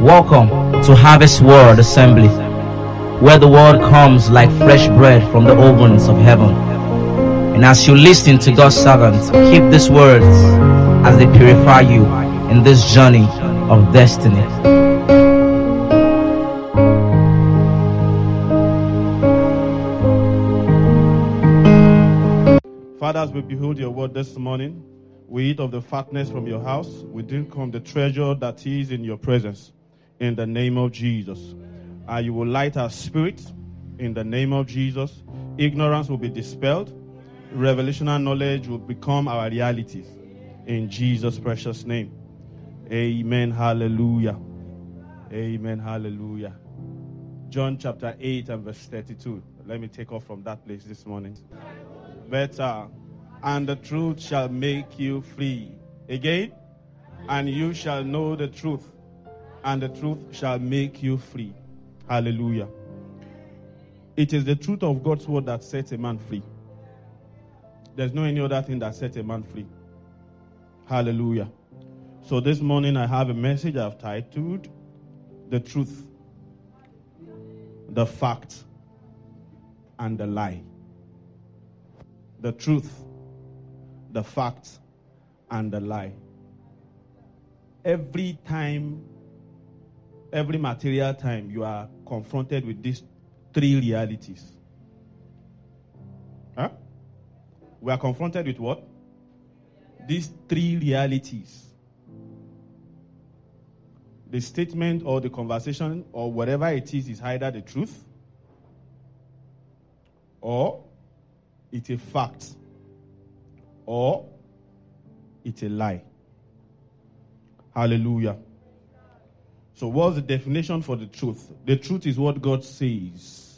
Welcome to Harvest Word Assembly, where the word comes like fresh bread from the ovens of heaven. And as you listen to God's servants, keep these words as they purify you in this journey of destiny. Father, as we behold your word this morning, we eat of the fatness from your house. We drink from the treasure that is in your presence. In the name of Jesus. You will light our spirits. In the name of Jesus. Ignorance will be dispelled. Revelational knowledge will become our realities. In Jesus' precious name. Amen. Hallelujah. Amen. Hallelujah. John chapter 8 and verse 32. Let me take off from that place this morning. Better. And the truth shall make you free. Again. And you shall know the truth. And the truth shall make you free. Hallelujah. It is the truth of God's word that sets a man free. There's no any other thing that sets a man free. Hallelujah. So this morning I have a message I've titled, The Truth, the Fact, and the Lie. The truth, the fact, and the lie. Every material time, you are confronted with these three realities. Huh? We are confronted with what? These three realities. The statement or the conversation or whatever it is either the truth or it's a fact or it's a lie. Hallelujah. So what's the definition for the truth? The truth is what God says.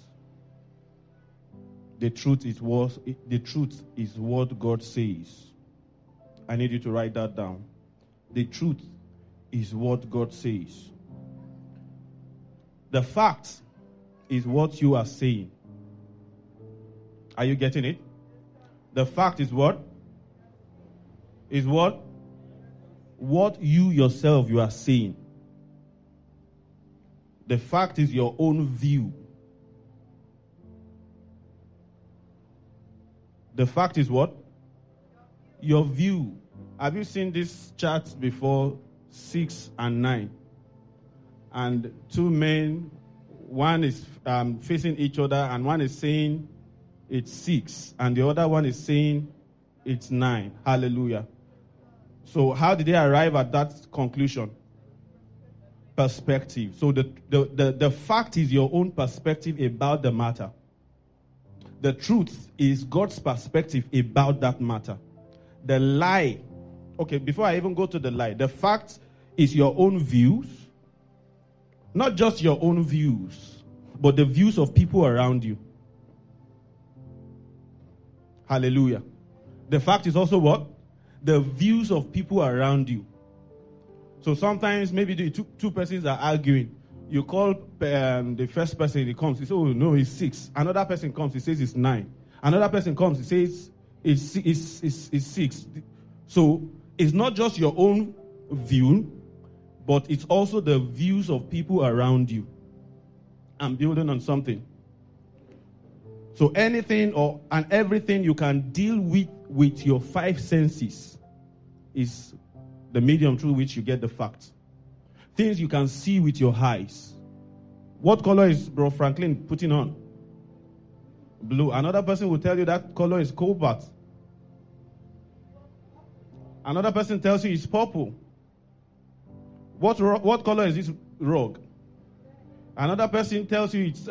The truth is what God says. I need you to write that down. The truth is what God says. The fact is what you are saying. Are you getting it? The fact is what? Is what? What you yourself you are saying. The fact is your own view. The fact is what? Your view. Have you seen this chart before? 6 and 9. And two men, one is facing each other, and one is saying it's 6, and the other one is saying it's 9. Hallelujah. So how did they arrive at that conclusion? Perspective. So the fact is your own perspective about the matter. The truth is God's perspective about that matter. The lie. Okay, before I even go to the lie, the fact is your own views. Not just your own views, but the views of people around you. Hallelujah. The fact is also what? The views of people around you. So sometimes maybe the two persons are arguing. You call the first person, he comes, he says, oh no, it's 6. Another person comes, he says it's 9. Another person comes, he says it's 6. So it's not just your own view, but it's also the views of people around you. I'm building on something. So anything and everything you can deal with your 5 senses is the medium through which you get the facts. Things you can see with your eyes. What color is Bro Franklin putting on? Blue. Another person will tell you that color is cobalt. Another person tells you it's purple. What color is this rug? Another person tells you it's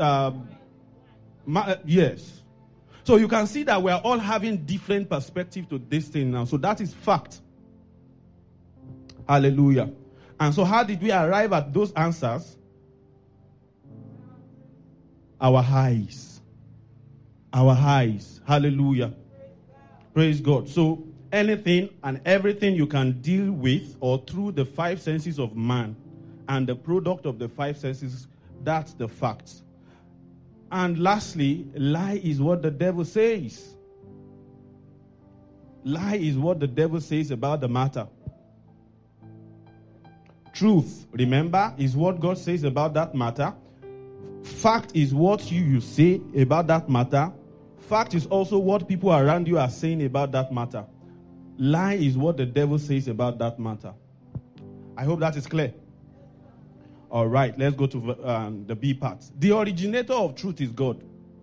yes. So you can see that we are all having different perspective to this thing now. So that is fact. Hallelujah. And so how did we arrive at those answers? Our eyes. Our eyes. Hallelujah. Praise God. So anything and everything you can deal with or through the 5 senses of man and the product of the 5 senses, that's the fact. And lastly, lie is what the devil says. Lie is what the devil says about the matter. Truth, remember, is what God says about that matter. Fact is what you say about that matter. Fact is also what people around you are saying about that matter. Lie is what the devil says about that matter. I hope that is clear. All right, let's go to the B part. The originator of truth is God.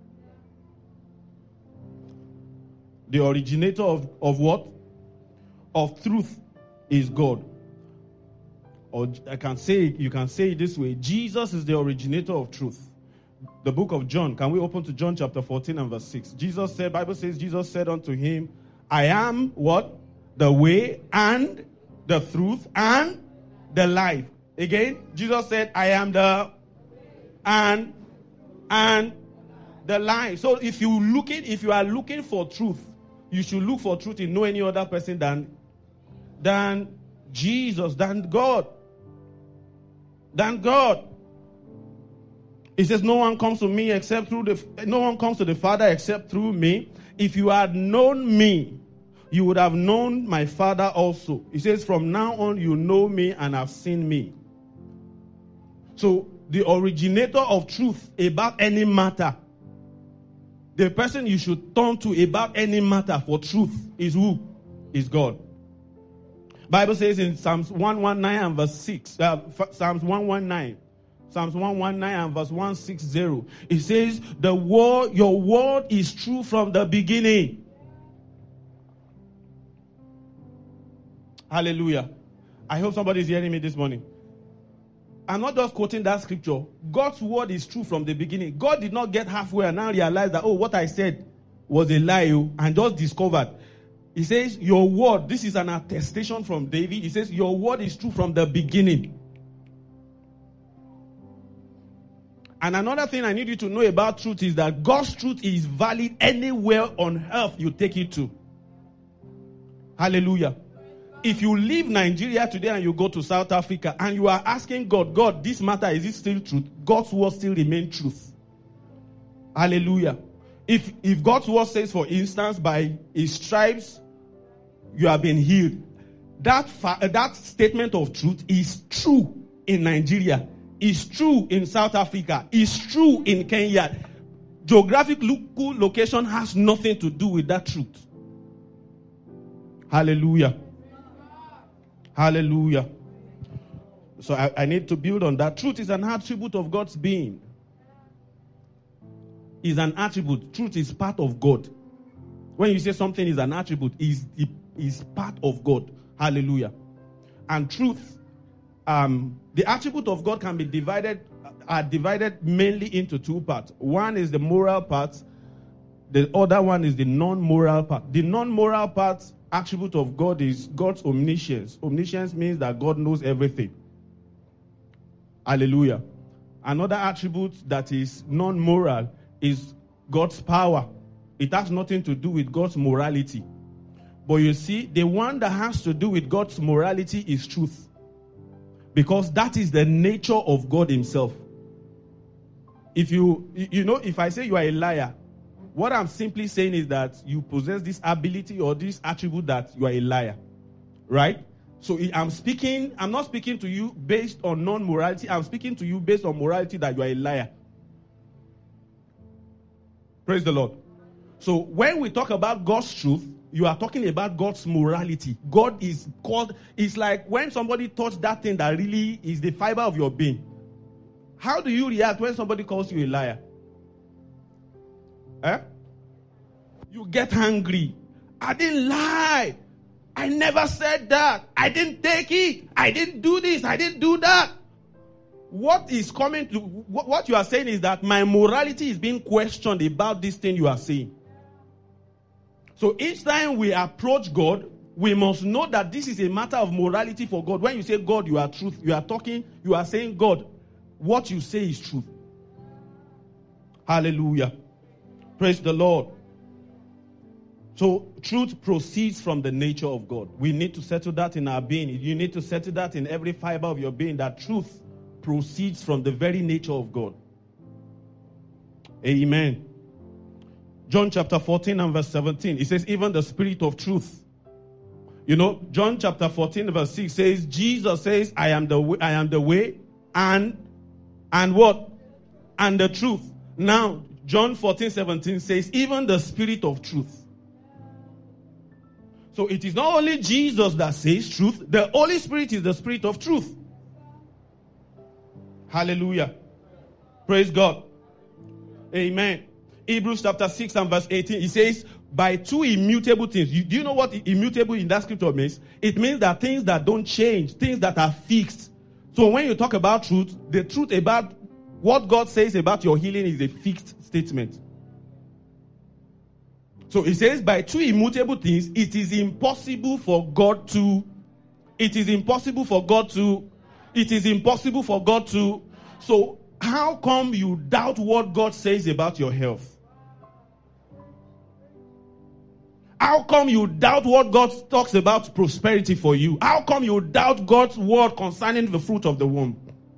The originator of what? Of truth is God. Or you can say it this way. Jesus is the originator of truth. The book of John. Can we open to John chapter 14 and verse 6? Bible says, Jesus said unto him, I am what? The way and the truth and the life. Again, Jesus said, I am the and the life. So if you are looking for truth, you should look for truth in no any other person than Jesus, than God. Than God. It says, no one comes to the Father except through me. If you had known me, you would have known my Father also. It says, from now on you know me and have seen me. So the originator of truth about any matter, the person you should turn to about any matter for truth is who? Is God. Bible says in Psalms 119 and verse 6, Psalms 119 and verse 160, it says, your word is true from the beginning. Hallelujah. I hope somebody is hearing me this morning. I'm not just quoting that scripture. God's word is true from the beginning. God did not get halfway and now realize that, what I said was a lie, and just discovered. He says, your word, this is an attestation from David. He says, your word is true from the beginning. And another thing I need you to know about truth is that God's truth is valid anywhere on earth you take it to. Hallelujah. If you leave Nigeria today and you go to South Africa and you are asking God, this matter, is it still truth? God's word still remains truth. Hallelujah. If God's word says, for instance, by his stripes you have been healed, that statement of truth is true in Nigeria, is true in South Africa, is true in Kenya. Geographical location has nothing to do with that truth. Hallelujah. Hallelujah. So I need to build on that. Truth is an attribute of God's being. Is an attribute. Truth is part of God. When you say something is an attribute, is part of God. Hallelujah. And truth, the attribute of God can be divided mainly into two parts. One is the moral part. The other one is the non-moral part. The non-moral part attribute of God is God's omniscience. Omniscience means that God knows everything. Hallelujah. Another attribute that is non-moral is God's power. It has nothing to do with God's morality. But you see, the one that has to do with God's morality is truth. Because that is the nature of God himself. If I say you are a liar, what I'm simply saying is that you possess this ability or this attribute that you are a liar. Right? So I'm not speaking to you based on non-morality. I'm speaking to you based on morality that you are a liar. Praise the Lord. So when we talk about God's truth, you are talking about God's morality. God is called, it's like when somebody touched that thing that really is the fiber of your being. How do you react when somebody calls you a liar? You get angry. I didn't lie. I never said that. I didn't take it. I didn't do this. I didn't do that. What you are saying is that my morality is being questioned about this thing you are saying. So each time we approach God, we must know that this is a matter of morality for God. When you say God, you are truth. You are saying God, what you say is truth. Hallelujah. Praise the Lord. So truth proceeds from the nature of God. We need to settle that in our being. You need to settle that in every fiber of your being, that truth proceeds from the very nature of God. Amen. John chapter 14 and verse 17. It says, even the Spirit of truth, You know, John chapter 14 verse 6 says, Jesus says, I am the way and what? And the truth. Now, John 14:17 says, even the Spirit of truth. So it is not only Jesus that says truth, the Holy Spirit is the Spirit of truth. Hallelujah. Praise God. Amen. Hebrews chapter 6 and verse 18, it says, by two immutable things. Do you know what immutable in that scripture means? It means that things that don't change, things that are fixed. So when you talk about truth, the truth about what God says about your healing is a fixed statement. So it says, by two immutable things, it is impossible for God to. So how come you doubt what God says about your health? How come you doubt what God talks about prosperity for you? How come you doubt God's word concerning the fruit of the womb?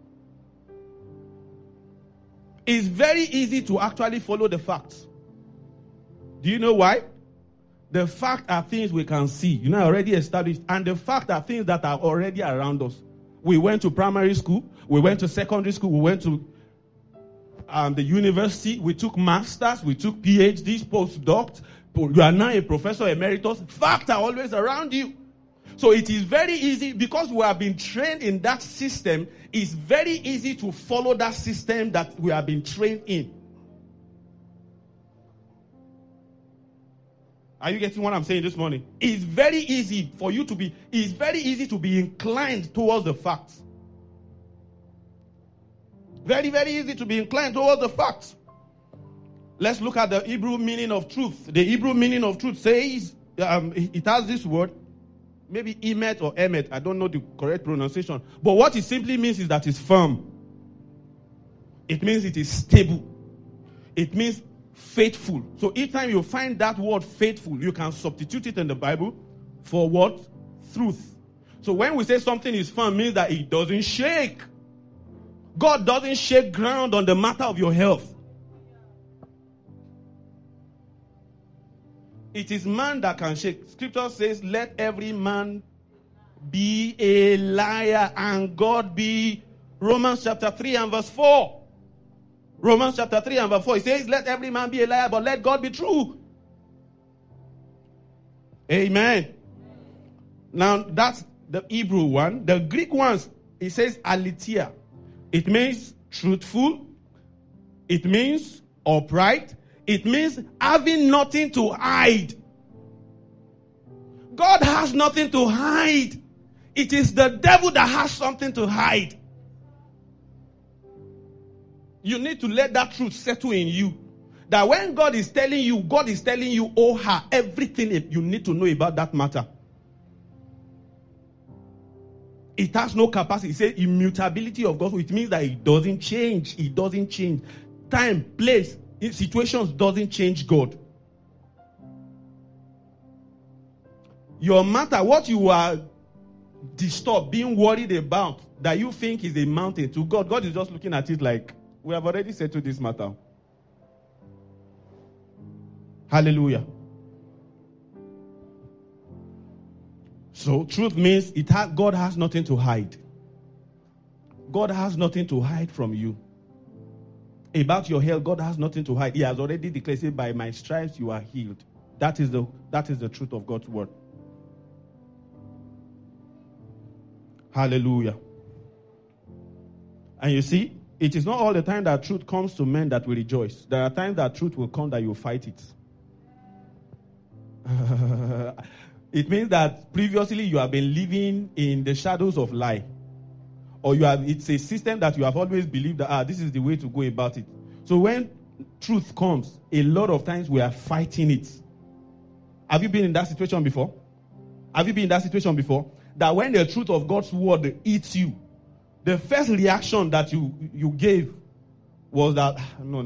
It's very easy to actually follow the facts. Do you know why? The facts are things we can see, already established. And the facts are things that are already around us. We went to primary school. We went to secondary school. We went to the university. We took masters. We took PhDs, postdocs. You are now a professor emeritus. Facts are always around you. So it is very easy, because we have been trained in that system, it's very easy to follow that system that we have been trained in. Are you getting what I'm saying this morning? It's very easy to be inclined towards the facts. Very, very easy to be inclined towards the facts. Let's look at the Hebrew meaning of truth. The Hebrew meaning of truth says, it has this word, maybe emet or emet. I don't know the correct pronunciation. But what it simply means is that it's firm. It means it is stable. It means faithful. So each time you find that word faithful, you can substitute it in the Bible for what? Truth. So when we say something is firm, it means that it doesn't shake. God doesn't shake ground on the matter of your health. It is man that can shake. Scripture says, let every man be a liar and God be. Romans chapter 3 and verse 4. Romans chapter 3 and verse 4. It says, let every man be a liar, but let God be true. Amen. Now, that's the Hebrew one. The Greek ones, it says aletheia. It means truthful. It means upright. It means having nothing to hide. God has nothing to hide. It is the devil that has something to hide. You need to let that truth settle in you. That when God is telling you, oh her, everything you need to know about that matter. It has no capacity. It says immutability of God. It means that it doesn't change. It doesn't change. Time, place, situations doesn't change God. Your matter, what you are disturbed, being worried about, that you think is a mountain, to God, God is just looking at it like, we have already settled this matter. Hallelujah. So truth means God has nothing to hide. God has nothing to hide from you. About your health, God has nothing to hide. He has already declared it, by my stripes you are healed. That is the truth of God's word. Hallelujah. And you see, it is not all the time that truth comes to men that will rejoice. There are times that truth will come that you fight it. It means that previously you have been living in the shadows of lie. Or it's a system that you have always believed that this is the way to go about it. So when truth comes, a lot of times we are fighting it. Have you been in that situation before? That when the truth of God's word eats you, the first reaction that you gave was that, no.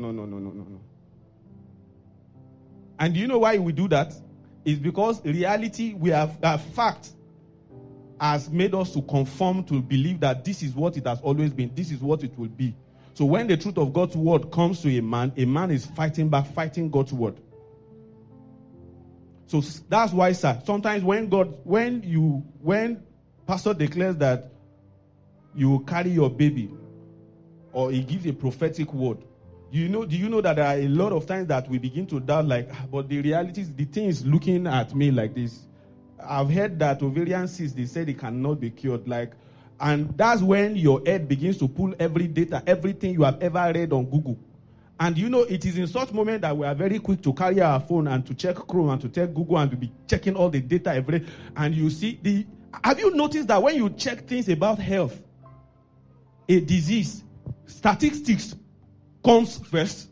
And do you know why we do that? It's because reality, fact has made us to conform to believe that this is what it has always been. This is what it will be. So when the truth of God's word comes to a man is fighting back, fighting God's word. So that's why, sir, sometimes when pastor declares that you will carry your baby, or he gives a prophetic word, do you know that there are a lot of times that we begin to doubt, like, but the reality is the thing is looking at me like this. I've heard that ovarian cyst, they said it cannot be cured, and that's when your head begins to pull every data, everything you have ever read on Google. And it is in such moment that we are very quick to carry our phone and to check Chrome and to check Google and to be checking all the data every day. And you see have you noticed that when you check things about health, a disease, statistics comes first?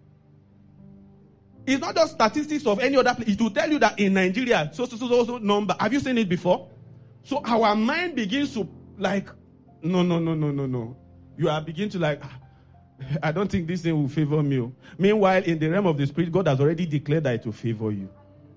It's not just statistics of any other place. It will tell you that in Nigeria, so number. Have you seen it before? So our mind begins to no. You are beginning to I don't think this thing will favor me. Meanwhile, in the realm of the spirit, God has already declared that it will favor you.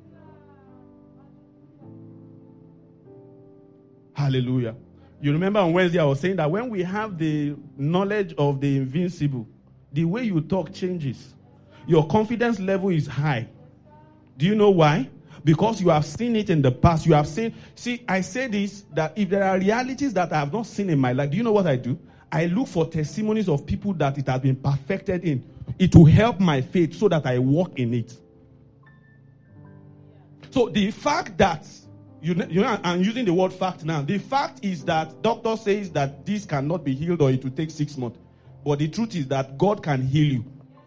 Hallelujah. You remember on Wednesday I was saying that when we have the knowledge of the invincible, the way you talk changes. Your confidence level is high. Do you know why? Because you have seen it in the past. You have seen. See, I say this, that if there are realities that I have not seen in my life, do you know what I do? I look for testimonies of people that it has been perfected in. It will help my faith so that I walk in it. So the fact that, I'm using the word fact now. The fact is that doctor says that this cannot be healed or it will take 6 months. But the truth is that God can heal you.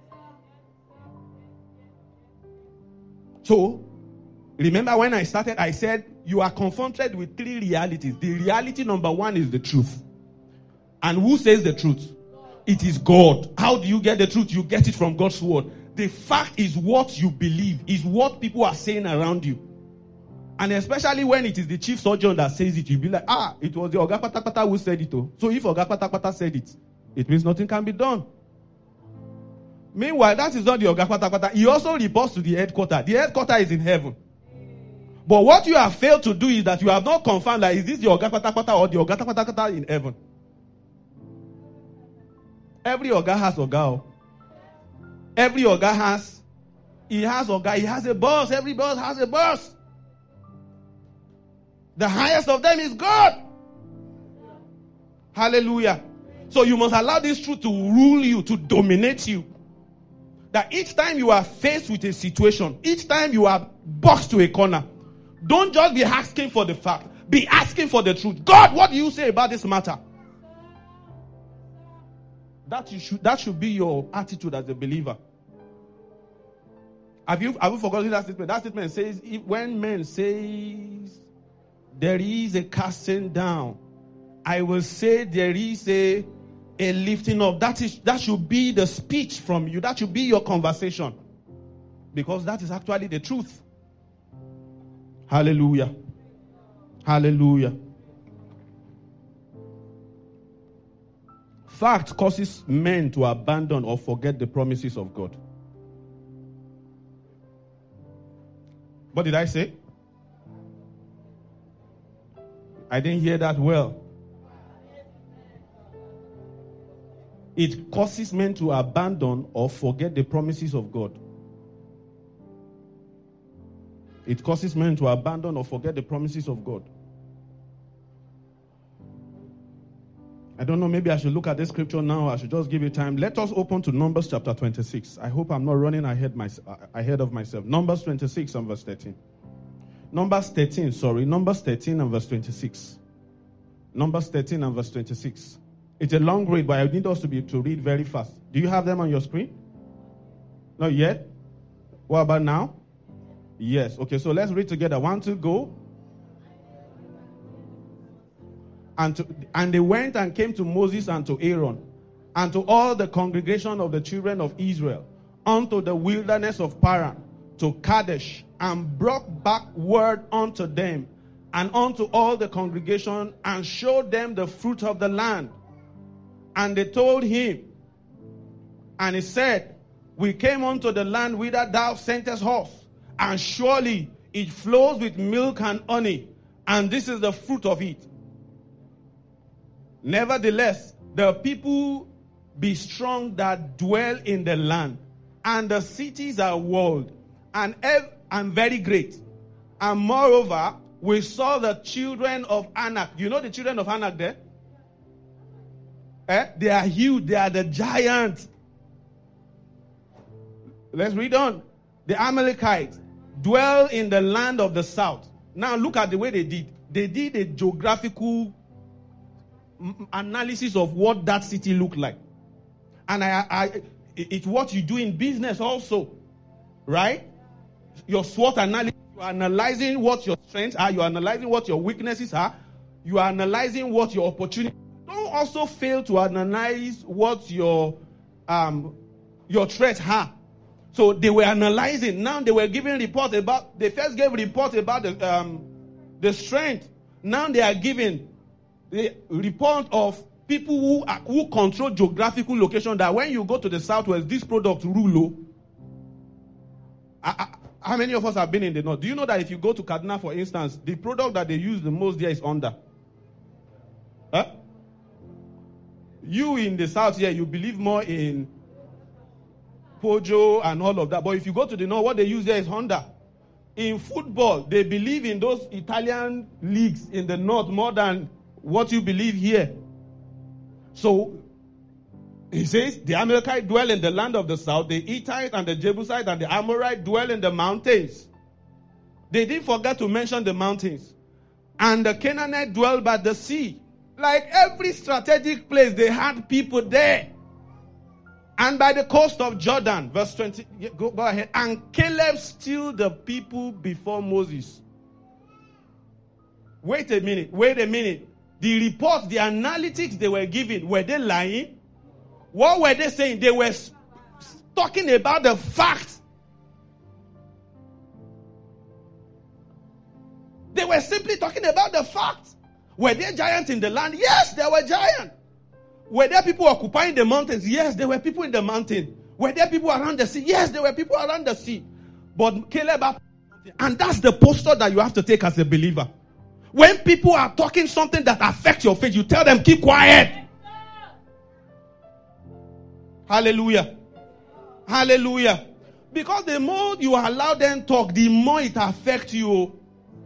So, remember when I started, I said you are confronted with 3 realities. The reality number 1 is the truth. And who says the truth? It is God. How do you get the truth? You get it from God's word. The fact is what you believe, is what people are saying around you. And especially when it is the chief surgeon that says it, you'll be like, it was the Oga Patapata who said it. So if Oga Patapata said it, it means nothing can be done. Meanwhile, that is not the Oga Patapata. He also reports to the headquarters. The headquarters is in heaven. But what you have failed to do is that you have not confirmed that is this the Oga Patapata or the Oga Patapata in heaven. Every Oga has Oga. Every Oga has Oga. He has a boss. Every boss has a boss. The highest of them is God. Hallelujah. So you must allow this truth to rule you, to dominate you. That each time you are faced with a situation, each time you are boxed to a corner, don't just be asking for the fact. Be asking for the truth. God, what do you say about this matter? That should be your attitude as a believer. Have you forgotten that statement? That statement says, when men say there is a casting down, I will say there is a lifting up. That should be the speech from you. That should be your conversation. Because that is actually the truth. Hallelujah. Hallelujah. Fact causes men to abandon or forget the promises of God. What did I say? I didn't hear that well. It causes men to abandon or forget the promises of God. It causes men to abandon or forget the promises of God. I don't know, maybe I should look at this scripture now. I should just give you time. Let us open to Numbers chapter 26. I hope I'm not running ahead of myself. Numbers 26 and verse 13. Numbers 13 and verse 26. Numbers 13 and verse 26. It's a long read, but I need us to read very fast. Do you have them on your screen? Not yet? What about now? Yes. Okay, so let's read together. 1, 2, go. And they went and came to Moses and to Aaron and to all the congregation of the children of Israel unto the wilderness of Paran, to Kadesh, and brought back word unto them and unto all the congregation, and showed them the fruit of the land. And they told him, and he said, we came unto the land whither thou sentest us, and surely it flows with milk and honey, and this is the fruit of it. Nevertheless, the people be strong that dwell in the land, and the cities are walled, and very great. And moreover, we saw the children of Anak. You know the children of Anak there? They are huge. They are the giants. Let's read on. The Amalekites dwell in the land of the south. Now look at the way they did. They did a geographical analysis of what that city looked like. And it's what you do in business also. Right? Your SWOT analysis. You are analyzing what your strengths are. You are analyzing what your weaknesses are. You are analyzing what your opportunities. Don't also fail to analyze what your threats are. So they were analyzing. Now they were giving report about. They first gave report about the strength. Now they are giving the report of people who control geographical location. That when you go to the southwest, this product rule. How many of us have been in the north? Do you know that if you go to Kaduna, for instance, the product that they use the most there is Honda? Huh? You in the south here, you believe more in Peugeot and all of that. But if you go to the north, what they use there is Honda. In football, they believe in those Italian leagues in the north more than what you believe here. So, he says, the Amalekites dwell in the land of the south. The Hittites and the Jebusites and the Amorites dwell in the mountains. They didn't forget to mention the mountains. And the Canaanites dwell by the sea. Like every strategic place, they had people there. And by the coast of Jordan, verse 20, go ahead. And Caleb stilled the people before Moses. Wait a minute. The report, the analytics they were giving, were they lying? What were they saying? They were talking about the facts. They were simply talking about the facts. Were there giants in the land? Yes, there were giants. Were there people occupying the mountains? Yes, there were people in the mountain. Were there people around the sea? Yes, there were people around the sea. But Caleb, and that's the posture that you have to take as a believer. When people are talking something that affects your faith, you tell them, keep quiet. Hallelujah. Hallelujah. Because the more you allow them talk, the more it affects you.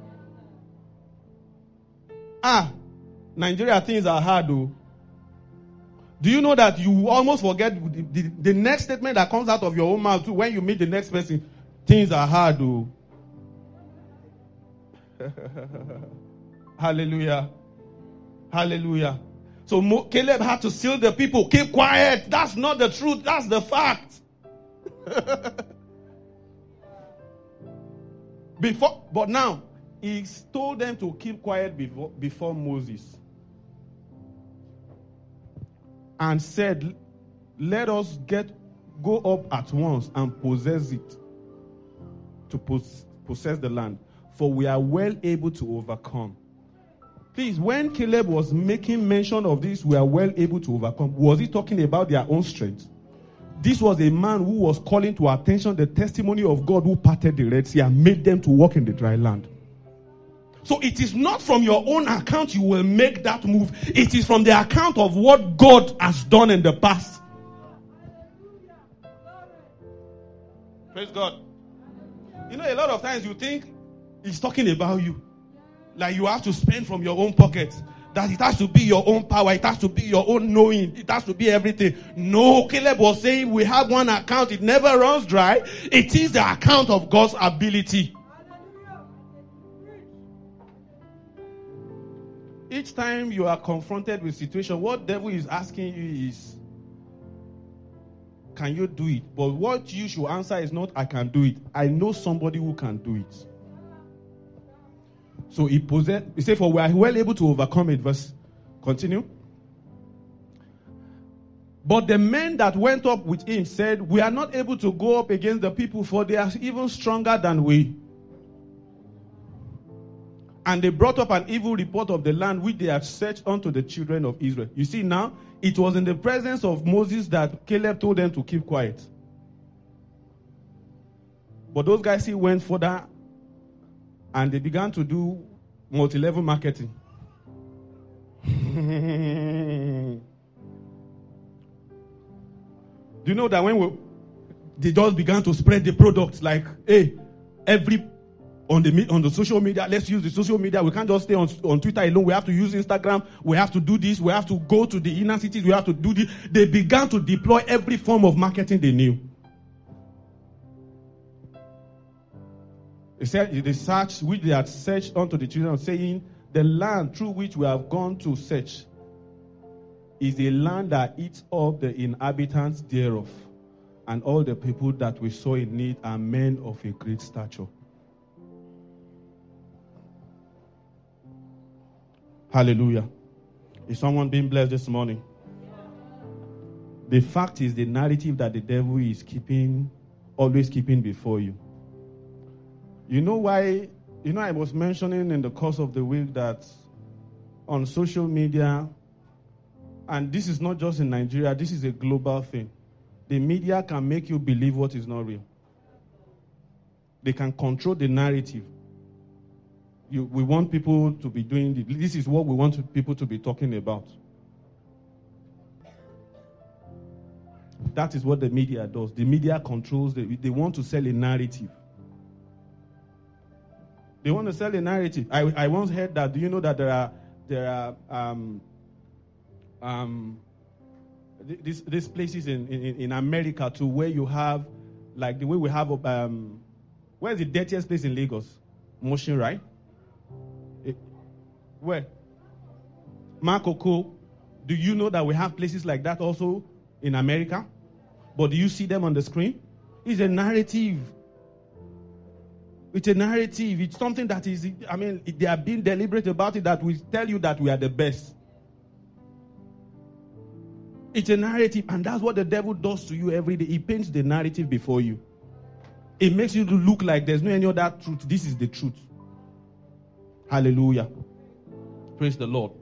Nigeria things are hard though. Do you know that you almost forget the next statement that comes out of your own mouth too when you meet the next person? Things are hard though. Hallelujah. Hallelujah. So Caleb had to seal the people. Keep quiet. That's not the truth. That's the fact. But now, he told them to keep quiet before Moses. And said, let us go up at once and possess it. To possess the land. For we are well able to overcome. Please, when Caleb was making mention of this, we are well able to overcome. Was he talking about their own strength? This was a man who was calling to attention the testimony of God who parted the Red Sea and made them to walk in the dry land. So it is not from your own account you will make that move. It is from the account of what God has done in the past. Praise God. You know, a lot of times you think he's talking about you. Like you have to spend from your own pocket. That it has to be your own power. It has to be your own knowing. It has to be everything. No, Caleb was saying we have one account. It never runs dry. It is the account of God's ability. Each time you are confronted with situation, what devil is asking you is, can you do it? But what you should answer is not, I can do it. I know somebody who can do it. So he said, for we are well able to overcome it. Verse, continue. But the men that went up with him said, we are not able to go up against the people, for they are even stronger than we. And they brought up an evil report of the land which they had searched unto the children of Israel. You see now, it was in the presence of Moses that Caleb told them to keep quiet. But those guys still went further and they began to do multi-level marketing. Do you know that when they just began to spread the products like, hey, every on the social media. Let's use the social media. We can't just stay on Twitter alone. We have to use Instagram. We have to do this. We have to go to the inner cities. We have to do this. They began to deploy every form of marketing they knew. They said the search which they had searched unto the children, saying, the land through which we have gone to search is a land that eats up the inhabitants thereof, and all the people that we saw in need are men of a great stature. Hallelujah. Is someone being blessed this morning? The fact is the narrative that the devil is always keeping before you. You know why? I was mentioning in the course of the week that on social media, and this is not just in Nigeria, this is a global thing. The media can make you believe what is not real. They can control the narrative. We want people to be doing this is what we want people to be talking about. That is what the media does. The media controls they want to sell a narrative. They want to sell a narrative. I once heard that. Do you know that there are these places in America too, where you have, like the way we have where's the dirtiest place in Lagos? Motion, right? Where? Makoko. Do you know that we have places like that also in America? But do you see them on the screen? It's a narrative. It's a narrative. It's something that is, they are being deliberate about it, that will tell you that we are the best. It's a narrative, and that's what the devil does to you every day. He paints the narrative before you. It makes you look like there's no any other truth. This is the truth. Hallelujah. Praise the Lord.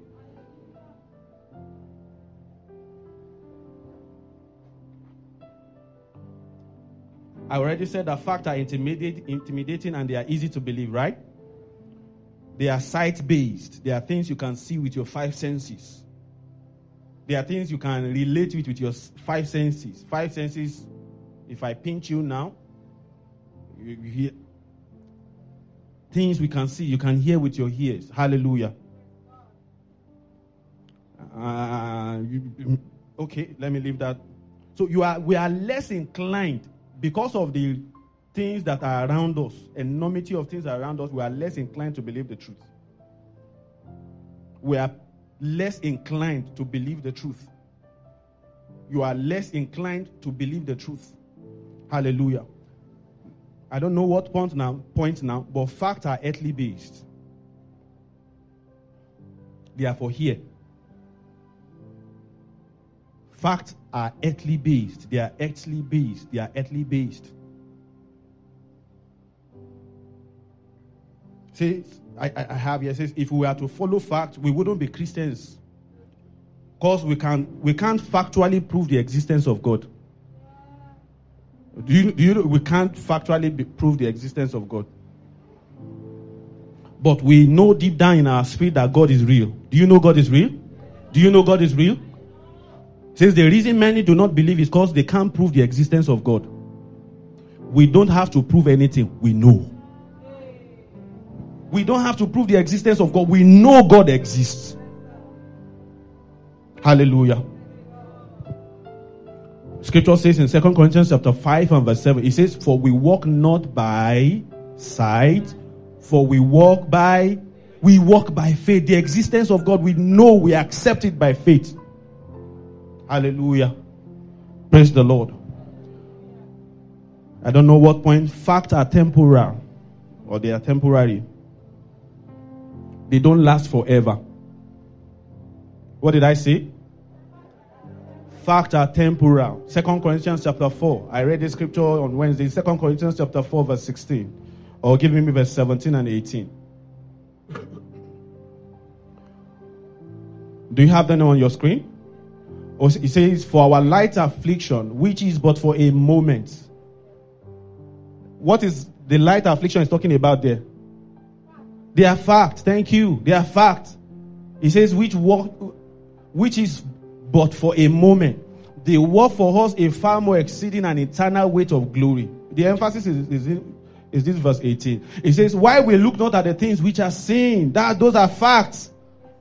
I already said that facts are intimidating and they are easy to believe, right? They are sight-based. They are things you can see with your five senses. They are things you can relate with your five senses. Five senses, if I pinch you now, you hear. Things we can see, you can hear with your ears. Hallelujah. Okay, let me leave that. So we are less inclined, because of the things that are around us, enormity of things around us, we are less inclined to believe the truth. We are less inclined to believe the truth. You are less inclined to believe the truth. Hallelujah. I don't know what point now, but facts are earthly based. They are for here. Facts are earthly based. They are earthly based. They are earthly based. See, I have here, says, if we were to follow facts, we wouldn't be Christians. Because we can't factually prove the existence of God. Do you know we can't factually prove the existence of God? But we know deep down in our spirit that God is real. Do you know God is real? Do you know God is real? It says the reason many do not believe is because they can't prove the existence of God. We don't have to prove anything. We know. We don't have to prove the existence of God. We know God exists. Hallelujah. Scripture says in 2 Corinthians chapter 5 and verse 7, it says, for we walk not by sight, for we walk by faith. The existence of God, we know, we accept it by faith. Hallelujah. Praise the Lord. I don't know what point. Facts are temporal, or they are temporary. They don't last forever. What did I say? Facts are temporal. 2 Corinthians chapter 4. I read this scripture on Wednesday. 2 Corinthians chapter 4 verse 16. Or give me verse 17 and 18. Do you have that on your screen? Or it says, for our light affliction, which is but for a moment. What is the light affliction is talking about there? They are facts. Thank you. They are facts. It says, which is but for a moment. They work for us a far more exceeding and eternal weight of glory. The emphasis is Is this verse 18? It says, why we look not at the things which are seen. Those are facts.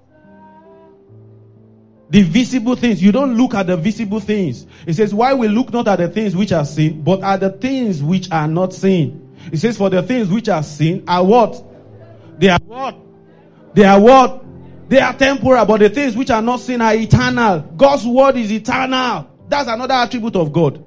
The visible things. You don't look at the visible things. It says, why we look not at the things which are seen, but at the things which are not seen. It says, for the things which are seen are what? They are what? They are what? They are temporal, but the things which are not seen are eternal. God's word is eternal. That's another attribute of God.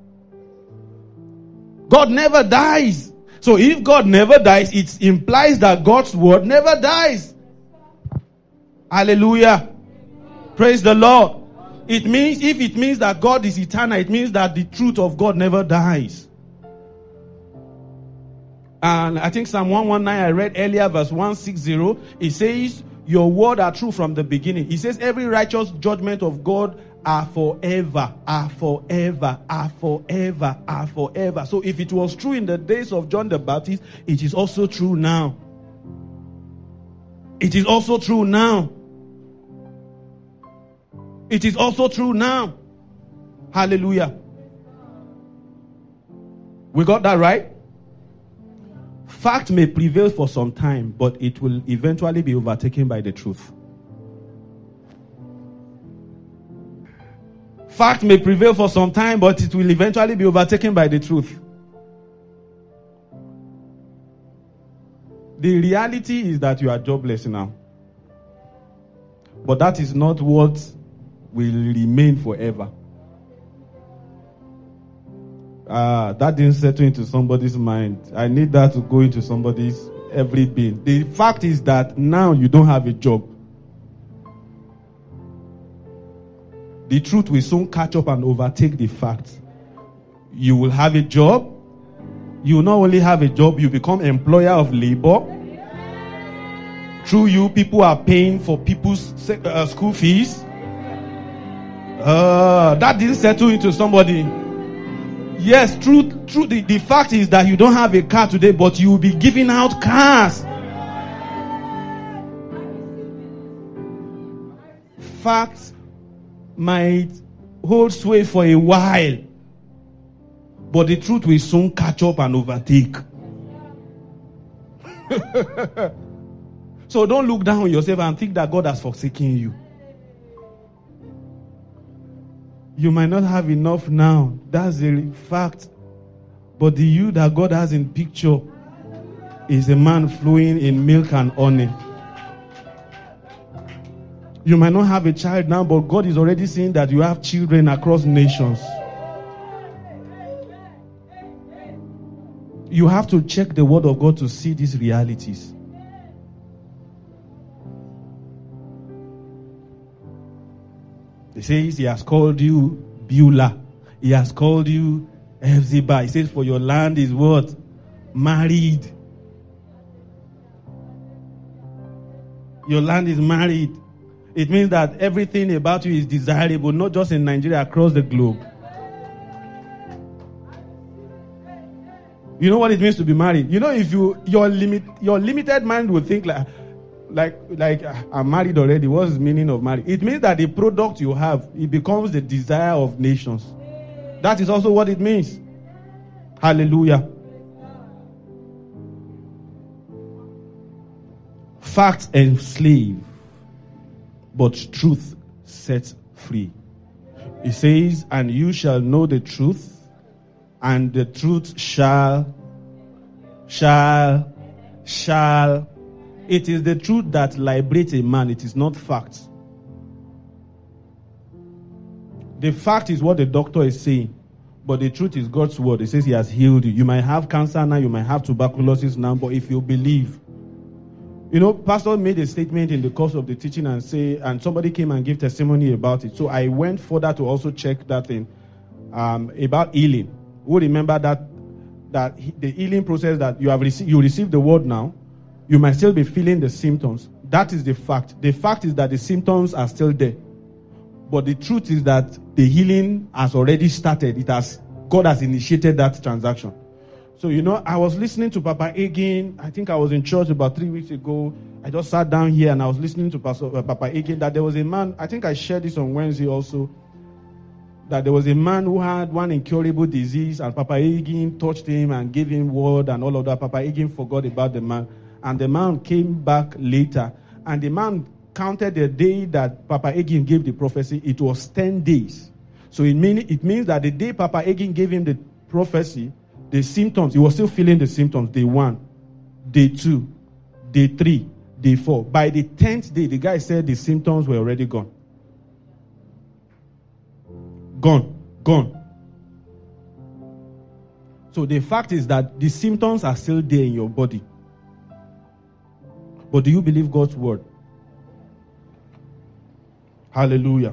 God never dies. So if God never dies, it implies that God's word never dies. Hallelujah. Praise the Lord. It means that God is eternal, it means that the truth of God never dies. And I think Psalm 119 I read earlier, verse 160, it says, your word are true from the beginning. It says every righteous judgment of God are forever, are forever, are forever, are forever. So if it was true in the days of John the Baptist, it is also true now. It is also true now. It is also true now. Hallelujah. We got that right? Fact may prevail for some time, but it will eventually be overtaken by the truth. Fact may prevail for some time, but it will eventually be overtaken by the truth. The reality is that you are jobless now. But that is not what will remain forever. That didn't settle into somebody's mind. I need that to go into somebody's every being. The fact is that now you don't have a job. The truth will soon catch up and overtake the fact. You will have a job. You will not only have a job, you become employer of labor. Through you, people are paying for people's school fees. That didn't settle into somebody. Yes, true. The fact is that you don't have a car today, but you will be giving out cars. Facts might hold sway for a while, but the truth will soon catch up and overtake. So don't look down on yourself and think that God has forsaken you. You might not have enough now. That's a fact. But the you that God has in picture is a man flowing in milk and honey. You might not have a child now, but God is already saying that you have children across nations. You have to check the word of God to see these realities. He says he has called you Beulah. He has called you Hephzibah. He says for your land is what? Married. Your land is married. It means that everything about you is desirable, not just in Nigeria, across the globe. You know what it means to be married? You know, if your limited mind will think like I'm married already. What's the meaning of marriage? It means that the product you have, it becomes the desire of nations. That is also what it means. Hallelujah. Facts enslave, but truth sets free. It says, and you shall know the truth, and the truth shall. It is the truth that liberates a man. It is not facts. The fact is what the doctor is saying, but the truth is God's word. It says he has healed you. You might have cancer now, you might have tuberculosis now, but if you believe. You know, Pastor made a statement in the course of the teaching and somebody came and gave testimony about it. So I went further to also check that thing about healing. Who remember that the healing process that you received the word now, you might still be feeling the symptoms. That is the fact. The fact is that the symptoms are still there. But the truth is that the healing has already started. God has initiated that transaction. So, you know, I was listening to Papa Hagin. I think I was in church about 3 weeks ago. I just sat down here and I was listening to Papa Hagin that there was a man, I think I shared this on Wednesday also, that there was a man who had one incurable disease, and Papa Hagin touched him and gave him word and all of that. Papa Hagin forgot about the man, and the man came back later, and the man counted the day that Papa Hagin gave the prophecy. It was 10 days. So it means that the day Papa Hagin gave him the prophecy, the symptoms, he was still feeling the symptoms. Day 1, day 2, day 3, day 4. By the 10th day, the guy said the symptoms were already gone. Gone. So the fact is that the symptoms are still there in your body. But do you believe God's word? Hallelujah.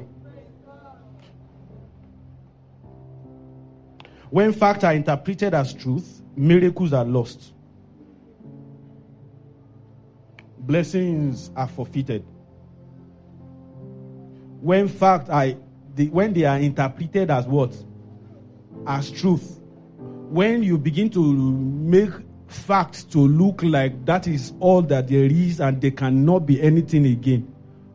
When facts are interpreted as truth, miracles are lost. Blessings are forfeited. When when they are interpreted as what? As truth. When you begin to make facts to look like that is all that there is and there cannot be anything again,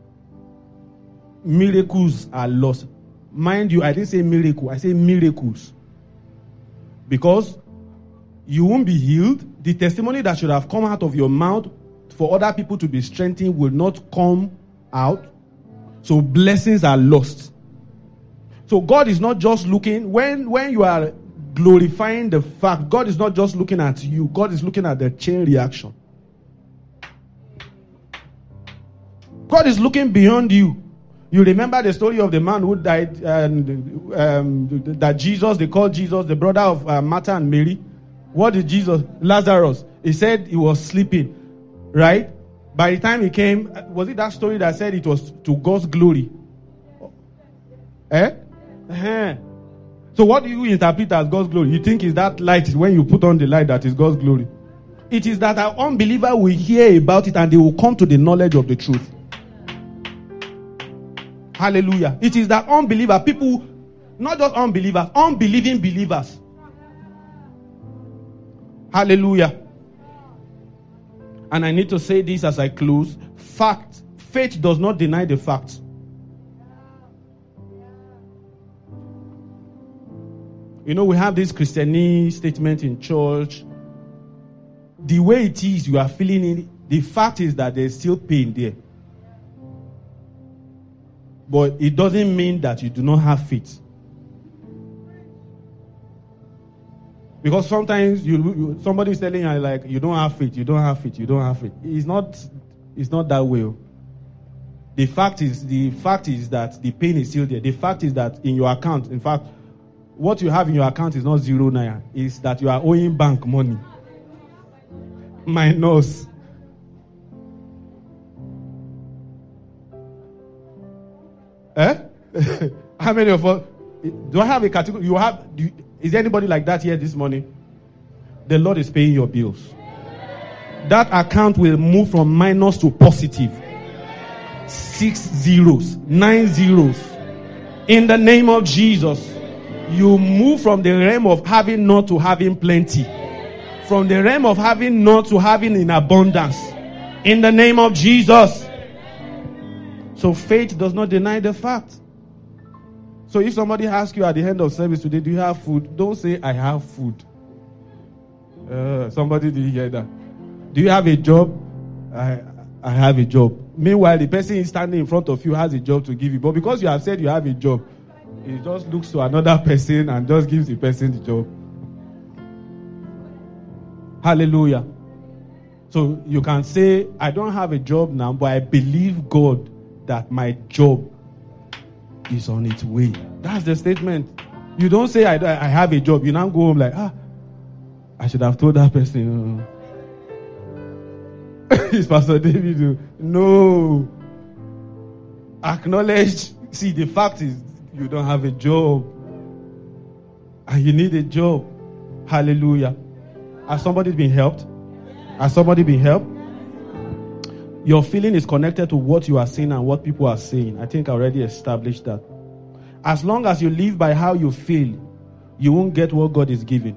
miracles are lost. Mind you, I didn't say miracle, I say miracles. Because you won't be healed. The testimony that should have come out of your mouth for other people to be strengthened will not come out. So blessings are lost. So God is not just looking, when you are glorifying the fact, God is not just looking at you. God is looking at the chain reaction. God is looking beyond you. You remember the story of the man who died, that Jesus, they called Jesus the brother of Martha and Mary. What did Jesus? Lazarus. He said he was sleeping, right? By the time he came, was it that story that said it was to God's glory? So what do you interpret as God's glory? You think is that light when you put on the light that is God's glory? It is that an unbeliever will hear about it and they will come to the knowledge of the truth. Hallelujah. It is that unbeliever, people, not just unbelievers, unbelieving believers. Hallelujah. And I need to say this as I close. Faith does not deny the facts. You know, we have this Christianese statement in church. The way it is, you are feeling it. The fact is that there's still pain there. But it doesn't mean that you do not have faith. Because sometimes somebody is telling you like, you don't have faith, you don't have faith, you don't have faith. It's not that way. The fact is that the pain is still there. The fact is that in your account, in fact, what you have in your account is not 0 naira. It's that you are owing bank money. Minus. How many of us? Do I have a category? Is there anybody like that here this morning? The Lord is paying your bills. That account will move from minus to positive. 6 zeros, 9 zeros. In the name of Jesus, you move from the realm of having not to having plenty. From the realm of having not to having in abundance. In the name of Jesus. So faith does not deny the fact. So if somebody asks you at the end of service today, do you have food? Don't say, I have food. Somebody did hear that. Do you have a job? I have a job. Meanwhile, the person standing in front of you has a job to give you. But because you have said you have a job, he just looks to another person and just gives the person the job. Hallelujah. So you can say, I don't have a job now, but I believe God that my job is on its way. That's the statement. You don't say, I have a job. You now go home like, I should have told that person. Is Pastor David? No. Acknowledge. See, the fact is, you don't have a job. And you need a job. Hallelujah. Has somebody been helped? Has somebody been helped? Your feeling is connected to what you are saying and what people are saying. I think I already established that. As long as you live by how you feel, you won't get what God is giving.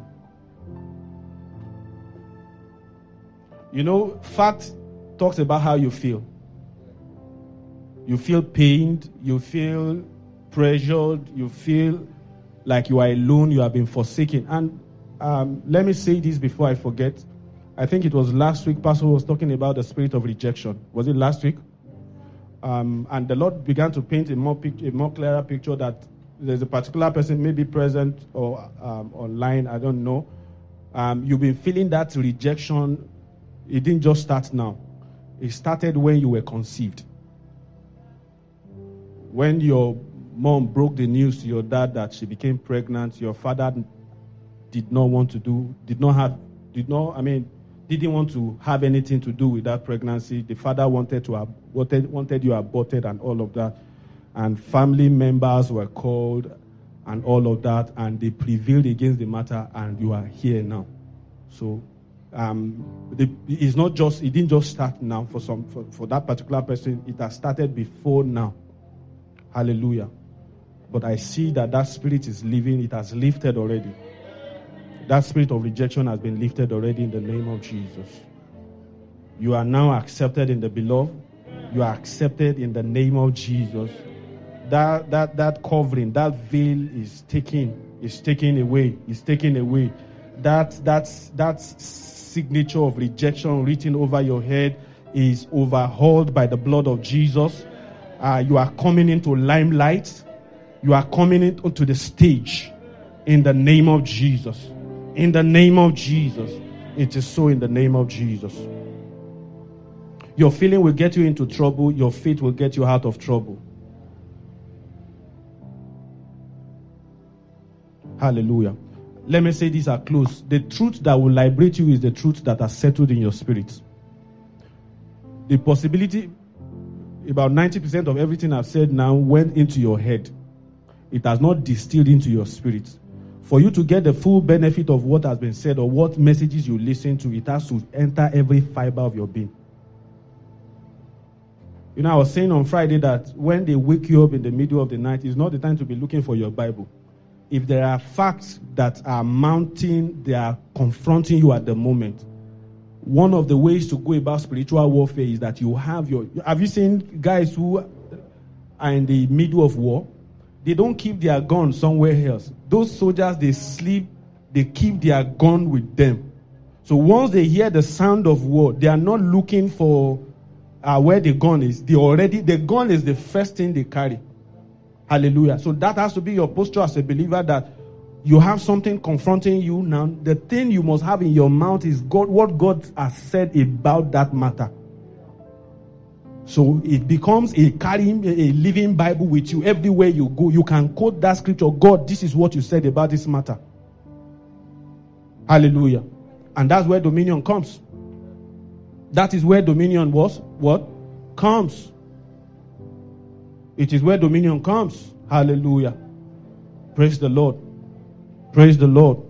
You know, fact talks about how you feel. You feel pained, you feel pressured, you feel like you are alone, you have been forsaken. And let me say this before I forget. I think it was last week, Pastor was talking about the spirit of rejection. Was it last week? And the Lord began to paint a more clearer picture that there's a particular person, maybe present or online, I don't know. You've been feeling that rejection. It didn't just start now. It started when you were conceived. When your mom broke the news to your dad that she became pregnant, your father didn't want to have anything to do with that pregnancy. The father wanted you aborted and all of that. And family members were called and all of that, and they prevailed against the matter, and you are here now. So it didn't just start now for that particular person. It has started before now. Hallelujah. But I see that spirit is living. It has lifted already. That spirit of rejection has been lifted already in the name of Jesus. You are now accepted in the beloved. You are accepted in the name of Jesus. That covering, that veil is taken away. It's taken away. That signature of rejection written over your head is overhauled by the blood of Jesus. You are coming into limelight. You are coming into the stage in the name of Jesus. In the name of Jesus. It is so in the name of Jesus. Your feeling will get you into trouble. Your faith will get you out of trouble. Hallelujah. Let me say these are close. The truth that will liberate you is the truth that has settled in your spirit. The possibility, about 90% of everything I've said now went into your head. It has not distilled into your spirit. For you to get the full benefit of what has been said or what messages you listen to, it has to enter every fiber of your being. You know, I was saying on Friday that when they wake you up in the middle of the night, it's not the time to be looking for your Bible. If there are facts that are mounting, they are confronting you at the moment. One of the ways to go about spiritual warfare is that you have you seen guys who are in the middle of war? They don't keep their gun somewhere else. Those soldiers, they sleep, they keep their gun with them. So once they hear the sound of war, they are not looking for where the gun is. The gun is the first thing they carry. Hallelujah. So that has to be your posture as a believer, that you have something confronting you now. The thing you must have in your mouth is what God has said about that matter. So it becomes a living Bible with you everywhere you go. You can quote that scripture. God, this is what you said about this matter. Hallelujah. And that's where dominion comes. That is where dominion comes. It is where dominion comes. Hallelujah. Praise the Lord. Praise the Lord.